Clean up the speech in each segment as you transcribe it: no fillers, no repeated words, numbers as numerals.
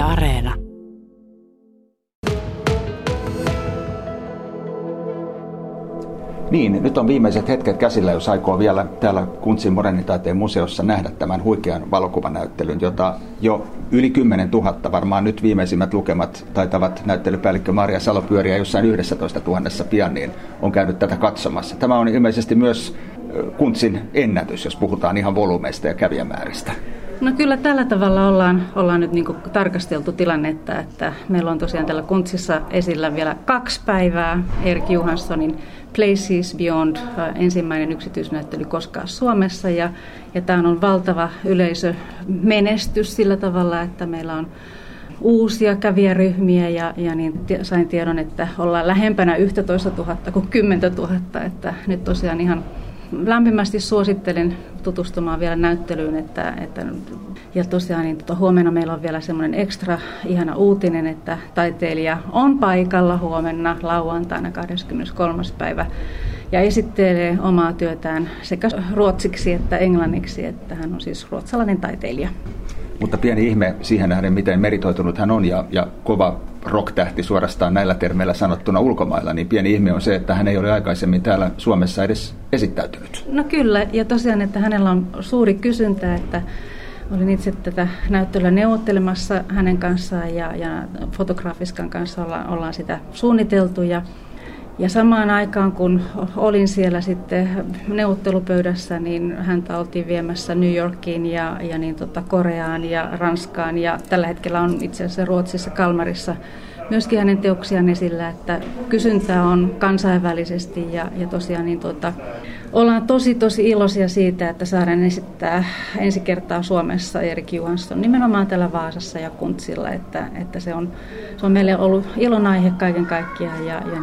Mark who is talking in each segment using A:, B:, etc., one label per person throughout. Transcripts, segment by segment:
A: Areena.
B: Niin, nyt on viimeiset hetket käsillä, jos aikoo vielä täällä Kuntzin modernitaiteen museossa nähdä tämän huikean valokuvanäyttelyn, jota jo yli 10 000, varmaan nyt viimeisimmät lukemat taitavat näyttelypäällikkö Maria Salo pyöriä jossain 11 000 pian, niin on käynyt tätä katsomassa. Tämä on ilmeisesti myös Kuntzin ennätys, jos puhutaan ihan volyymeista ja kävijämääristä.
C: No kyllä tällä tavalla ollaan nyt niin kuin tarkasteltu tilannetta, että meillä on tosiaan täällä Kuntzissa esillä vielä 2 päivää Erik Johanssonin Places Beyond, ensimmäinen yksityisnäyttely koskaan Suomessa, ja tämä on valtava yleisömenestys sillä tavalla, että meillä on uusia kävijäryhmiä ja niin sain tiedon, että ollaan lähempänä 11 000 kuin 10 000, että nyt tosiaan ihan lämpimästi suosittelen tutustumaan vielä näyttelyyn, ja tosiaan niin huomenna meillä on vielä semmoinen ekstra ihana uutinen, että taiteilija on paikalla huomenna lauantaina 23. päivä ja esittelee omaa työtään sekä ruotsiksi että englanniksi, että hän on siis ruotsalainen taiteilija.
B: Mutta pieni ihme siihen nähden, miten meritoitunut hän on ja kova rock-tähti suorastaan näillä termeillä sanottuna ulkomailla, niin pieni ihme on se, että hän ei ole aikaisemmin täällä Suomessa edes esittäytynyt.
C: No kyllä, ja tosiaan, että hänellä on suuri kysyntä, että olin itse tätä näyttelyä neuvottelemassa hänen kanssaan ja Fotograafiskan kanssa ollaan sitä suunniteltu, ja samaan aikaan, kun olin siellä sitten neuvottelupöydässä, niin häntä oltiin viemässä New Yorkiin ja Koreaan ja Ranskaan. Ja tällä hetkellä on itse asiassa Ruotsissa Kalmarissa myöskin hänen teoksiaan esillä, että kysyntää on kansainvälisesti ja tosiaan ollaan tosi iloisia siitä, että saadaan esittää ensi kertaa Suomessa Erik Johansson nimenomaan täällä Vaasassa ja Kuntzilla, että se on meille ollut ilonaihe kaiken kaikkiaan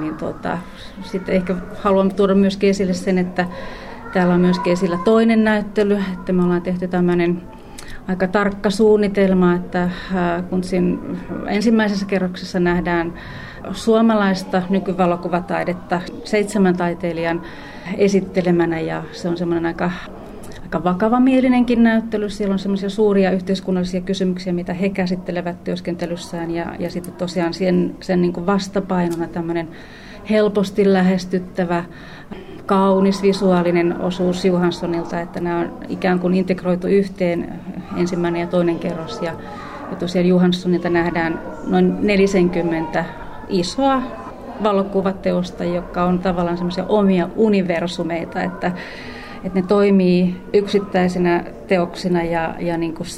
C: sitten ehkä haluan tuoda myöskin esille sen, että täällä on myöskin esillä toinen näyttely, että me ollaan tehty tämmöinen aika tarkka suunnitelma, että Kuntzin ensimmäisessä kerroksessa nähdään suomalaista nykyvalokuvataidetta 7 taiteilijan esittelemänä, ja se on semmoinen aika vakavamielinenkin näyttely. Siellä on semmoisia suuria yhteiskunnallisia kysymyksiä, mitä he käsittelevät työskentelyssään, ja sitten tosiaan sen niin kuin vastapainona tämmöinen helposti lähestyttävä, kaunis visuaalinen osuus Johanssonilta, että nämä on ikään kuin integroitu yhteen, ensimmäinen ja toinen kerros, ja tosiaan Johanssonilta nähdään noin 40 isoa valokuvateosta, jotka on tavallaan semmoisia omia universumeita, että ne toimii yksittäisinä teoksina ja niin kuin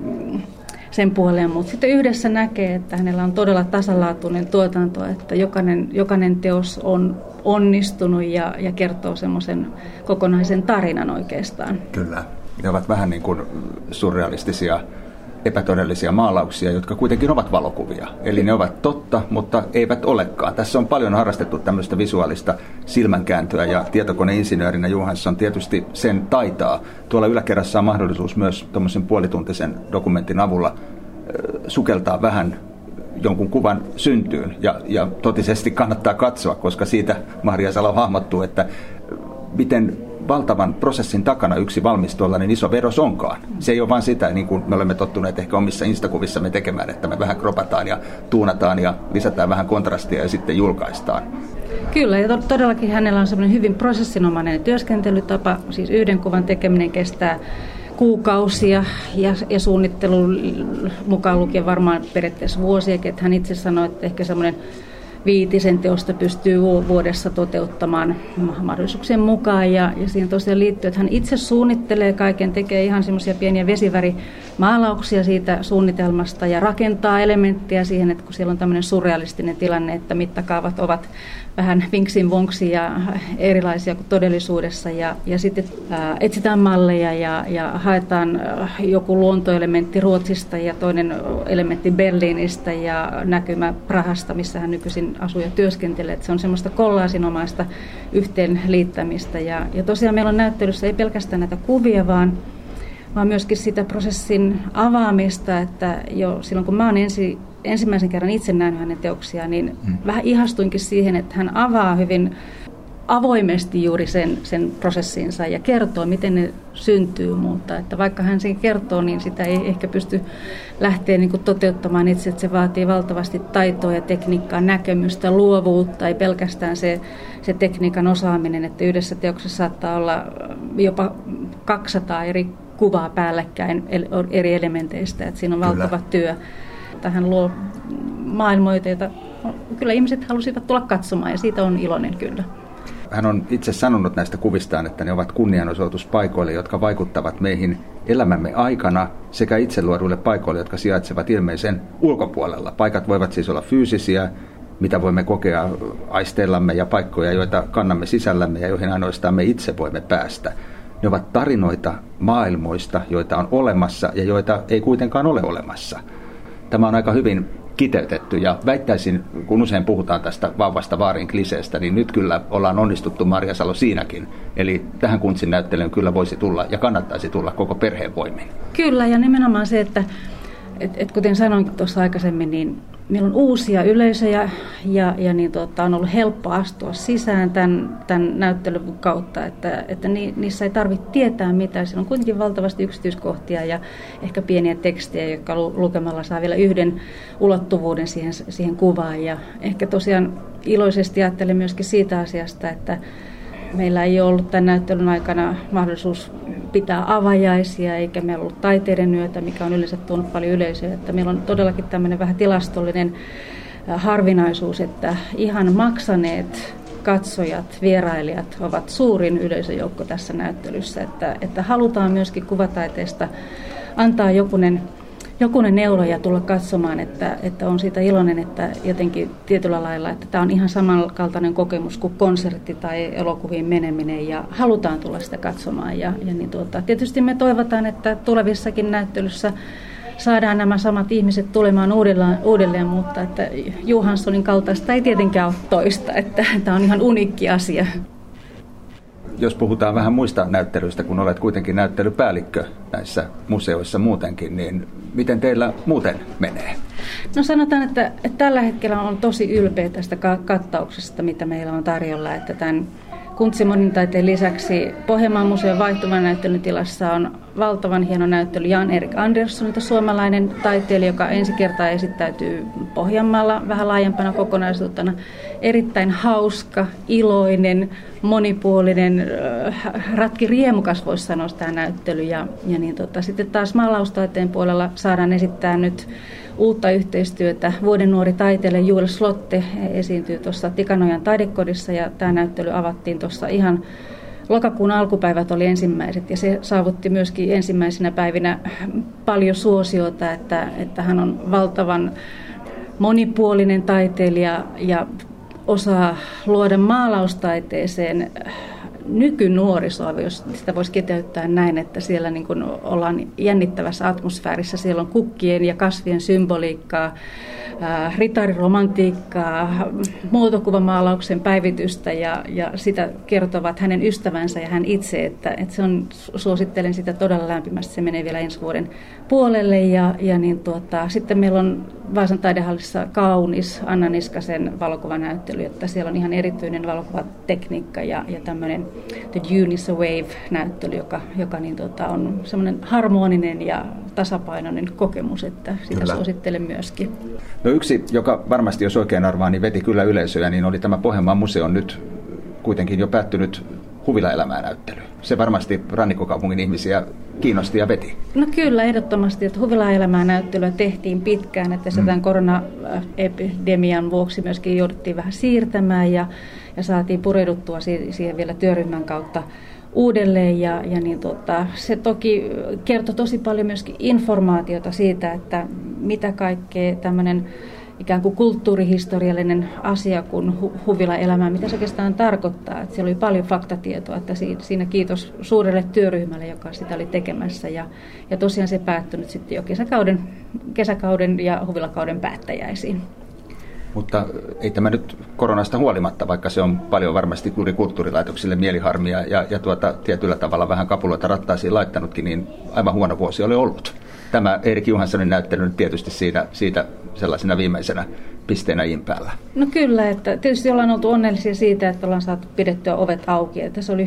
C: sen puoleen, mutta sitten yhdessä näkee, että hänellä on todella tasalaatuinen tuotanto, että jokainen teos on onnistunut ja kertoo semmoisen kokonaisen tarinan oikeastaan.
B: Kyllä. Ne ovat vähän niin kuin surrealistisia, epätodellisia maalauksia, jotka kuitenkin ovat valokuvia. Eli ne ovat totta, mutta eivät olekaan. Tässä on paljon harrastettu tämmöistä visuaalista silmänkääntöä, ja tietokoneinsinöörinä Johansson tietysti sen taitaa. Tuolla yläkerrassa on mahdollisuus myös tuommoisen puolituntisen dokumentin avulla sukeltaa vähän jonkun kuvan syntyyn, ja totisesti kannattaa katsoa, koska siitä Maria Salo hahmottuu, että miten valtavan prosessin takana yksi valmis tuollainen iso veros onkaan. Se ei ole vain sitä, niin kuin me olemme tottuneet ehkä omissa instakuvissamme tekemään, että me vähän kropataan ja tuunataan ja lisätään vähän kontrastia ja sitten julkaistaan.
C: Kyllä, ja todellakin hänellä on semmoinen hyvin prosessinomainen työskentelytapa, siis yhden kuvan tekeminen kestää kuukausia ja suunnittelun mukaan lukien varmaan periaatteessa vuosiakin, että hän itse sanoi, että ehkä semmoinen 5 teosta pystyy vuodessa toteuttamaan mahdollisuuksien mukaan, ja siihen tosiaan liittyy, että hän itse suunnittelee kaiken, tekee ihan semmoisia pieniä vesivärimaalauksia siitä suunnitelmasta ja rakentaa elementtiä siihen, että kun siellä on tämmöinen surrealistinen tilanne, että mittakaavat ovat vähän vinksin vonksi ja erilaisia kuin todellisuudessa, ja sitten etsitään malleja ja haetaan joku luontoelementti Ruotsista ja toinen elementti Berliinistä ja näkymä Prahasta, missä hän nykyisin asuu ja työskentelee. Että se on semmoista kollaasinomaista yhteenliittämistä, ja tosiaan meillä on näyttelyssä ei pelkästään näitä kuvia, vaan myöskin sitä prosessin avaamista, että jo silloin kun mä oon ensimmäisen kerran itse nähnyt hänen teoksiaan, niin vähän ihastuinkin siihen, että hän avaa hyvin avoimesti juuri sen prosessinsa ja kertoo, miten ne syntyy, mutta että vaikka hän sen kertoo, niin sitä ei ehkä pysty lähteä niin kuin toteuttamaan itse, että se vaatii valtavasti taitoa ja tekniikkaa, näkemystä, luovuutta, ei pelkästään se tekniikan osaaminen, että yhdessä teoksessa saattaa olla jopa 200 eri kuvaa päällekkäin eri elementeistä, että siinä on valtava työ. Hän luo maailmoita, joita kyllä ihmiset halusivat tulla katsomaan, ja siitä on iloinen kyllä.
B: Hän on itse sanonut näistä kuvistaan, että ne ovat kunnianosoitus paikoille, jotka vaikuttavat meihin elämämme aikana, sekä itse luoduille paikoille, jotka sijaitsevat ilmeisen ulkopuolella. Paikat voivat siis olla fyysisiä, mitä voimme kokea aisteillamme, ja paikkoja, joita kannamme sisällämme ja joihin ainoastaan me itse voimme päästä. Ne ovat tarinoita maailmoista, joita on olemassa ja joita ei kuitenkaan ole olemassa. Tämä on aika hyvin kiteytetty, ja väittäisin, kun usein puhutaan tästä vauvasta vaarin kliseestä, niin nyt kyllä ollaan onnistuttu, Marjasalo, siinäkin. Eli tähän Kuntzin näyttelyyn kyllä voisi tulla ja kannattaisi tulla koko perheen voimin. Kyllä, ja nimenomaan se, että kuten sanoin tuossa aikaisemmin, niin meillä on uusia yleisöjä ja niin on ollut helppo astua sisään tämän näyttelyn kautta, että niissä ei tarvitse tietää mitään. Siinä on kuitenkin valtavasti yksityiskohtia ja ehkä pieniä tekstejä, jotka lukemalla saa vielä yhden ulottuvuuden siihen kuvaan. Ja ehkä tosiaan iloisesti ajattelen myöskin siitä asiasta, että meillä ei ole ollut tämän näyttelyn aikana mahdollisuus pitää avajaisia, eikä meillä ollut taiteiden yötä, mikä on yleensä tuonut paljon yleisöä. Että meillä on todellakin tämmöinen vähän tilastollinen harvinaisuus, että ihan maksaneet katsojat, vierailijat ovat suurin yleisöjoukko tässä näyttelyssä. Että halutaan myöskin kuvataiteesta antaa jokunen euro ja tulla katsomaan, että on siitä iloinen, että jotenkin tietyllä lailla, että tämä on ihan samankaltainen kokemus kuin konsertti tai elokuviin meneminen ja halutaan tulla sitä katsomaan. Tietysti me toivotaan, että tulevissakin näyttelyssä saadaan nämä samat ihmiset tulemaan uudelleen, mutta että Johanssonin kaltaista ei tietenkään ole toista, että tämä on ihan uniikki asia. Jos puhutaan vähän muista näyttelyistä, kun olet kuitenkin näyttelypäällikkö näissä museoissa muutenkin, niin miten teillä muuten menee? No sanotaan, että tällä hetkellä on tosi ylpeä tästä kattauksesta, mitä meillä on tarjolla. Että tämän Kuntzin monitaiteen lisäksi Pohjanmaan museon vaihtuvan näyttelyn tilassa on valtavan hieno näyttely Jan-Erik Anderssonilta, suomalainen taiteilija, joka ensi kertaa esittäytyy Pohjanmaalla vähän laajempana kokonaisuutena. Erittäin hauska, iloinen, monipuolinen, ratkiriemukas voisi sanoa tämä näyttely. Sitten taas maalaustaiteen puolella saadaan esittää nyt uutta yhteistyötä. Vuoden nuori taiteilija Joel Slotte esiintyy tuossa Tikanojan taidekodissa ja tämä näyttely avattiin tuossa ihan lokakuun alkupäivät oli ensimmäiset ja se saavutti myöskin ensimmäisenä päivinä paljon suosiota, että hän on valtavan monipuolinen taiteilija ja osaa luoda maalaustaiteeseen nykynuorisoa, jos sitä voisi kiteyttää näin, että siellä niin kuin ollaan jännittävässä atmosfäärissä. Siellä on kukkien ja kasvien symboliikkaa, ritariromantiikkaa, muotokuvamaalauksen päivitystä ja sitä kertovat hänen ystävänsä ja hän itse, että se on, suosittelen sitä todella lämpimästi. Se menee vielä ensi vuoden puolelle sitten meillä on Vaasan taidehallissa kaunis Anna Niskasen valokuvanäyttely, että siellä on ihan erityinen valokuvatekniikka ja tämmöinen The Dune is a Wave-näyttely, joka on semmoinen harmoninen ja tasapainoinen kokemus, että sitä kyllä suosittelen myöskin. No yksi, joka varmasti, jos oikein arvaa, niin veti kyllä yleisöjä, niin oli tämä Pohjanmaan museon nyt kuitenkin jo päättynyt Huvilaelämää näyttely. Se varmasti rannikkokaupungin ihmisiä kiinnosti ja veti. No
C: kyllä, ehdottomasti, että Huvilaelämää näyttelyä tehtiin pitkään, että se tämän koronaepidemian vuoksi myöskin jouduttiin vähän siirtämään ja saatiin pureuduttua siihen vielä työryhmän kautta uudelleen se toki kertoi tosi paljon myöskin informaatiota siitä, että mitä kaikkea tämmöinen ikään kuin kulttuurihistoriallinen asia kuin huvilaelämä, mitä se oikeastaan tarkoittaa. Että siellä oli paljon faktatietoa, että siinä kiitos suurelle työryhmälle, joka sitä oli tekemässä. Ja tosiaan se päättyi nyt sitten jo kesäkauden ja huvilakauden päättäjäisiin.
B: Mutta ei tämä nyt koronasta huolimatta, vaikka se on paljon varmasti juuri kulttuurilaitoksille mieliharmia ja tietyllä tavalla vähän kapuloita rattaisiin laittanutkin, niin aivan huono vuosi oli ollut. tämä Erik Johanssonin näyttely nyt tietysti siitä sellaisena viimeisenä pisteenä in päällä.
C: No kyllä, että tietysti ollaan oltu onnellisia siitä, että ollaan saatu pidettyä ovet auki. Että se oli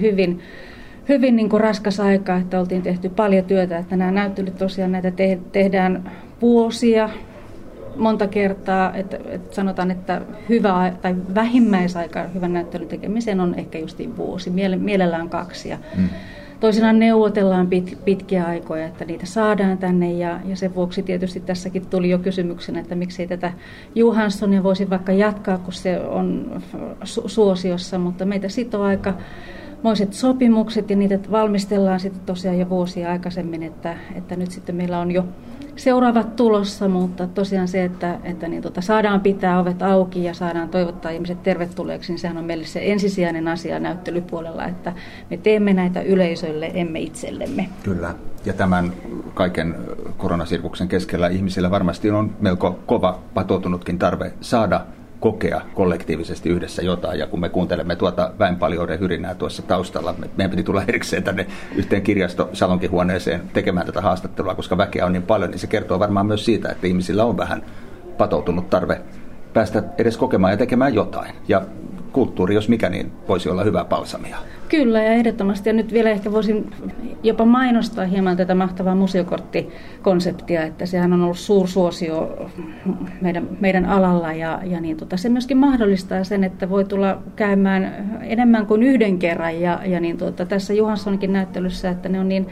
C: hyvin niin kuin raskas aika, että oltiin tehty paljon työtä, että nämä näyttelyt tosiaan näitä tehdään vuosia, monta kertaa, että sanotaan, että hyvä tai vähimmäisaika hyvän näyttelyn tekemiseen on ehkä justiin vuosi, mielellään 2. Ja toisinaan neuvotellaan pitkiä aikoja, että niitä saadaan tänne ja sen vuoksi tietysti tässäkin tuli jo kysymyksenä, että miksei tätä Johanssonia voisi vaikka jatkaa, kun se on suosiossa, mutta meitä sitoo aikamoiset sopimukset ja niitä valmistellaan sitten tosiaan jo vuosia aikaisemmin, että nyt sitten meillä on jo seuraavat tulossa, mutta tosiaan se, että saadaan pitää ovet auki ja saadaan toivottaa ihmiset tervetulleeksi, niin sehän on meille se ensisijainen asia näyttelypuolella, että me teemme näitä yleisölle, emme itsellemme.
B: Kyllä, ja tämän kaiken koronasirkuksen keskellä ihmisillä varmasti on melko kova patoutunutkin tarve saada kokea kollektiivisesti yhdessä jotain, ja kun me kuuntelemme tuota väenpaljouden hyrinää tuossa taustalla, meidän piti tulla erikseen tänne yhteen kirjastosalonkihuoneeseen tekemään tätä haastattelua, koska väkeä on niin paljon, niin se kertoo varmaan myös siitä, että ihmisillä on vähän patoutunut tarve päästä edes kokemaan ja tekemään jotain, ja kulttuuri, jos mikä, niin voisi olla hyvää balsamia.
C: Kyllä, ja ehdottomasti. Ja nyt vielä ehkä voisin jopa mainostaa hieman tätä mahtavaa museokorttikonseptia, että sehän on ollut suursuosio meidän alalla, ja se myöskin mahdollistaa sen, että voi tulla käymään enemmän kuin yhden kerran, ja tässä Johanssonkin näyttelyssä, että ne on niin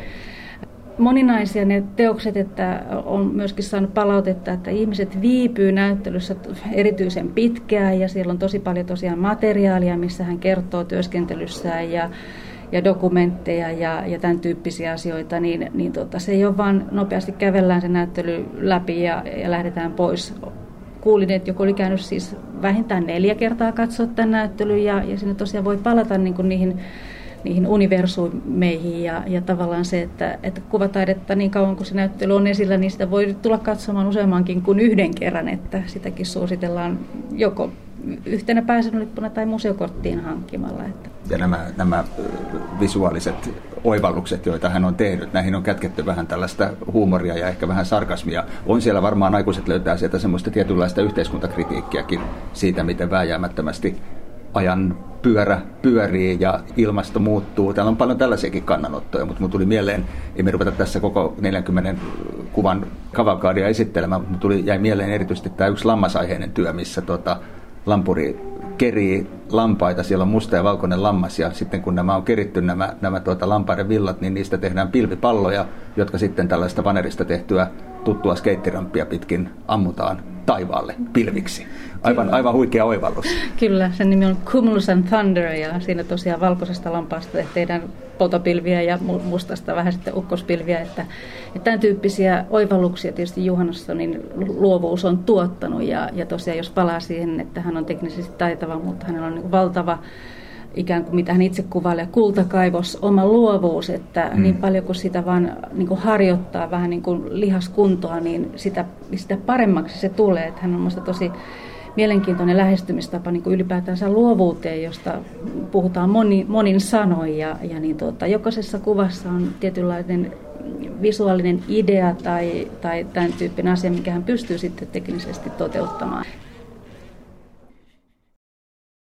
C: moninaisia ne teokset, että on myöskin saanut palautetta, että ihmiset viipyy näyttelyssä erityisen pitkään ja siellä on tosi paljon tosiaan materiaalia, missä hän kertoo työskentelyssään ja dokumentteja ja tämän tyyppisiä asioita, niin se ei ole vaan nopeasti kävellään se näyttely läpi ja lähdetään pois. Kuulin, että joku oli käynyt siis vähintään 4 kertaa katsoa tämän näyttelyn ja sinne tosiaan voi palata niin kuin niihin universumeihin ja tavallaan se, että kuvataidetta niin kauan kuin se näyttely on esillä, niin sitä voi tulla katsomaan useammankin kuin yhden kerran, että sitäkin suositellaan joko yhtenä pääsylippuna tai museokorttiin hankkimalla.
B: Ja nämä visuaaliset oivallukset, joita hän on tehnyt, näihin on kätketty vähän tällaista huumoria ja ehkä vähän sarkasmia. On siellä varmaan aikuiset löytää sieltä semmoista tietynlaista yhteiskuntakritiikkiäkin siitä, miten vääjäämättömästi ajan pyörä pyörii ja ilmasto muuttuu. Täällä on paljon tällaisiakin kannanottoja, mutta minun tuli mieleen, ei me ruveta tässä koko 40 kuvan kavalkaadia esittelemään, mutta jäi mieleen erityisesti tämä yksi lammasaiheinen työ, missä lampuri kerii lampaita, siellä on musta ja valkoinen lammas, ja sitten kun nämä on keritty nämä lampaiden villat, niin niistä tehdään pilvipalloja, jotka sitten tällaista vanerista tehtyä tuttua skeittiramppia pitkin ammutaan taivaalle pilviksi. Aivan huikea oivallus.
C: Kyllä, sen nimi on Cumulus and Thunder, ja siinä tosiaan valkoisesta lampaasta tehdään potopilviä ja mustasta vähän sitten ukkospilviä. Että tämän tyyppisiä oivalluksia tietysti Johanssonin luovuus on tuottanut, ja tosiaan jos palaa siihen, että hän on teknisesti taitava, mutta hänellä on niin valtava ikään kuin mitä hän itse kuvailee, kultakaivos, oma luovuus, että niin paljon kuin sitä vaan niin kuin harjoittaa vähän niin kuin lihaskuntoa, niin sitä paremmaksi se tulee. Että hän on minusta tosi mielenkiintoinen lähestymistapa niin kuin ylipäätänsä luovuuteen, josta puhutaan monin sanoin, ja jokaisessa kuvassa on tietynlainen visuaalinen idea tai tämän tyyppinen asia, mikä hän pystyy sitten teknisesti toteuttamaan.